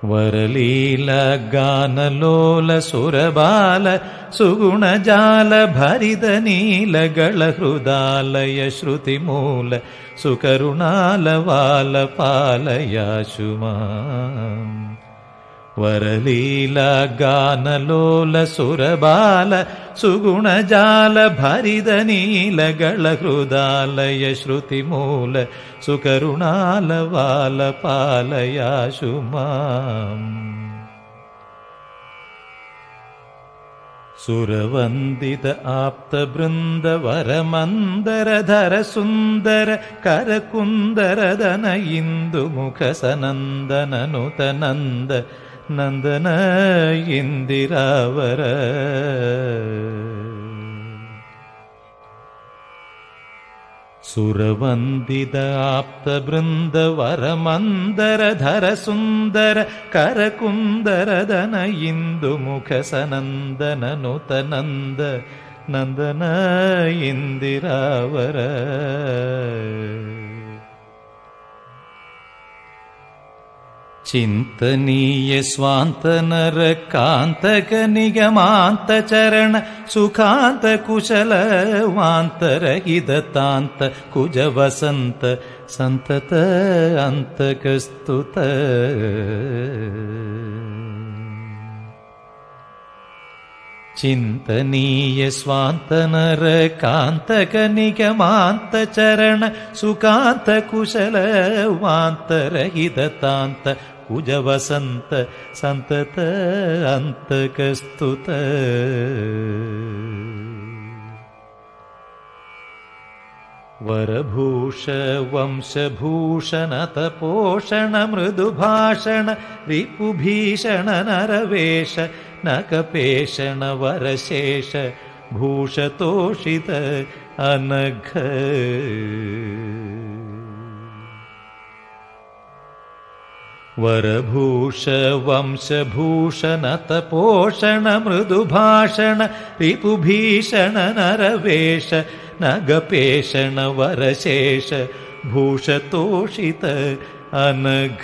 ವರಲೀಲ ಗಾನಲೋಲ ಸುರಬಾಲ ಸುಗುಣಜಾಲ ಭರಿದ ನೀಲಗಳ ಹೃದಾಲಯ ಶ್ರುತಿಮೂಲ ಸುಕರುಣಾಲ ವಾಲ ಪಾಲಯಾಶುಮಾ. ವರಲೀಲ ಗಾನಲೋಲ ಸುರಬಾಲ ಸುಗುಣಜಾಲ ಭರಿದ ನೀಲಗಳ ಹೃದಾಲಯ ಶ್ರುತಿಮೂಲ ಸುಕರುಣಾಲ ವಾಲ ಪಾಲಯಾಶುಮಾ. ಸುರವಂದಿತ ಆಪ್ತ ಬೃಂದ ವರಮಂದರ ಧರ ಸುಂದರ ಕರಕುಂದರದನ ಇಂದು ಮುಖ ಸನಂದನ ನುತನಂದ ನಂದನ ಇಂದಿರಾವರ. ಸುರವಂದಿತ ಆಪ್ತ ಬೃಂದ ವರಮಂದರ ಧರ ಸುಂದರ ಕರಕುಂದರದನ ಇಂದು ಮುಖ ಸನಂದನ ನುತನಂದ ನಂದನ ಇಂದಿರಾವರ. ಚಿಂತನೀಯ ಸ್ವಾಂತನರ ಕಾಂತಕ ನಿಗಮಾಂತ ಚರಣ ಸುಖಾಂತ ಕುಶಲ ವಾಂತರಹಿತಾಂತ ಕುಜ ವಸಂತ ಸಂತತ ಅಂತಕಸ್ತುತ. ಚಿಂತನೀಯ ಸ್ವಾಂತನರ ಕಾಂತಕ ನಿಗಮಾಂತ ಚರಣ ಸುಖಾಂತ ಕುಶಲ ವಾಂತರಹಿತಾಂತ ಕುಜ ವಸಂತ ಸಂತತ ಅಂತಕಸ್ತುತ. ವರಭೂಷ ವಂಶಭೂಷಣ ತಪೋಷಣ ಮೃದುಭಾಷಣ ರಿಪುಭೀಷಣ ನರವೇಶ ನಕಪೇಷಣ ವರಶೇಷ ಭೂಷತೋಷಿತ ಅನಘ. ವರಭೂಷ ವಂಶಭೂಷಣ ತಪೋಷಣ ಮೃದುಭಾಷಣ ರಿಪುಭೀಷಣ ನರವೇಶ ನಗಪೇಷಣ ವರಶೇಷ ಭೂಷತೋಷಿತ ಅನಘ.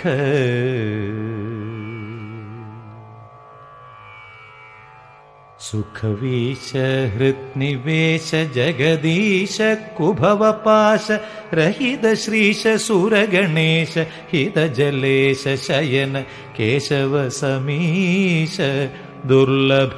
ಸುಖವೀಶ ಹೃತ್ನಿವೇಶ ಜಗದೀಶ ಕುಭವಪಾಶ ರಹಿತ ಶ್ರೀಶ ಸುರಗಣೇಶ ಹಿತ ಜಲೇಶ ಶಯನ ಕೇಶವ ಸಮೀಶ ದುರ್ಲಭ.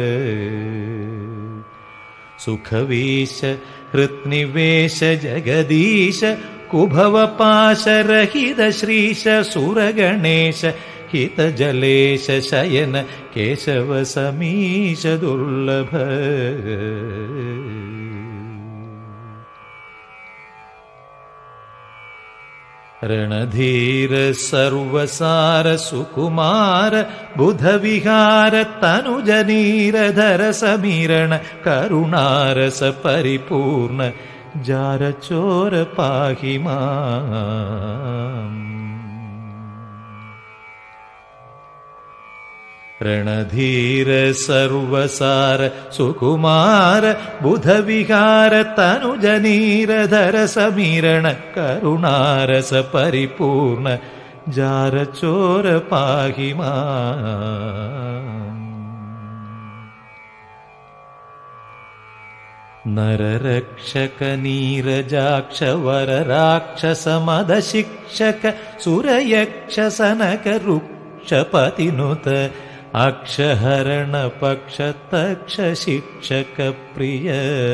ಸುಖವೀಶ ಹೃತ್ನಿವೇಶ ಜಗದೀಶ ಕುಭವಪಾಶ ರಹಿತ ಶ್ರೀಶ ಸುರಗಣೇಶ ಹಿತ ಜಲೇಶ ಶಯನ ಕೇಶವ ಸಮೀಶ ದುರ್ಲಭ. ರಣಧೀರ ಸರ್ವಸಾರ ಸುಕುಮಾರ ಬುಧ ವಿಹಾರ ತನುಜ ನೀರಧರ ಸಮೀರಣ ಕರುಣಾರಸ ಪರಿಪೂರ್ಣ ಜಾರ ಚೋರ ಪಾಹಿ ಮಾಂ. ರಣಧೀರ ಸರ್ವಸಾರ ಸುಕುಮಾರ ಬುಧ ವಿಹಾರ ತನುಜ ನೀರಧರ ಸಮೀರಣ ಕರುಣಾರಸ ಪರಿಪೂರ್ಣ ಜಾರ ಚೋರ ಪಾಹಿ ಮಾಂ. ನರರಕ್ಷಕ ನೀರಜಾಕ್ಷ ವರರಾಕ್ಷಸ ಮದ ಶಿಕ್ಷಕ ಸುರಯಕ್ಷ ಸನಕ ವೃಕ್ಷಪತಿನುತ ಅಕ್ಷಹರಣ ಪಕ್ಷ ತಕ್ಷ ಶಿಕ್ಷಕ ಪ್ರಿಯ.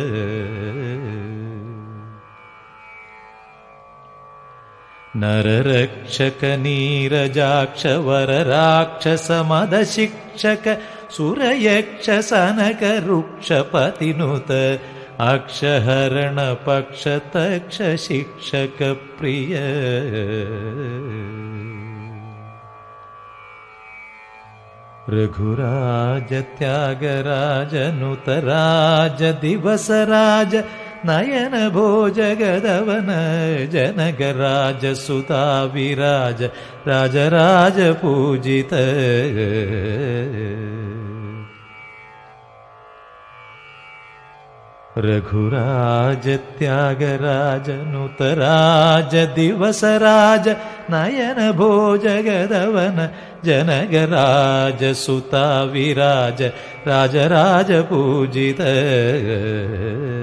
ನರರಕ್ಷಕ ನೀರಜಾಕ್ಷ ವರರಾಕ್ಷಸ ಮದ ಶಿಕ್ಷಕ ಸುರಯಕ್ಷ ಸನಕ ವೃಕ್ಷಪತಿನುತ ಅಕ್ಷಹರಣ ಪಕ್ಷ ತಕ್ಷ ಶಿಕ್ಷಕ ಪ್ರಿಯ. ರಘುರಾಜ ತ್ಯಾಗರಾಜ ನುತರಾಜ ದಿವಸರಾಜ ನಯನ ಭೋಜ ಗದವನ ಜನಗರಾಜ ಸುತಾ ವಿರಾಜ ರಾಜರಾಜ ಪೂಜಿತ. रघुराज त्यागराज नुतराज दिवसराज नयन भोज गदवन जनगराज सुता विराज राजराज पूजित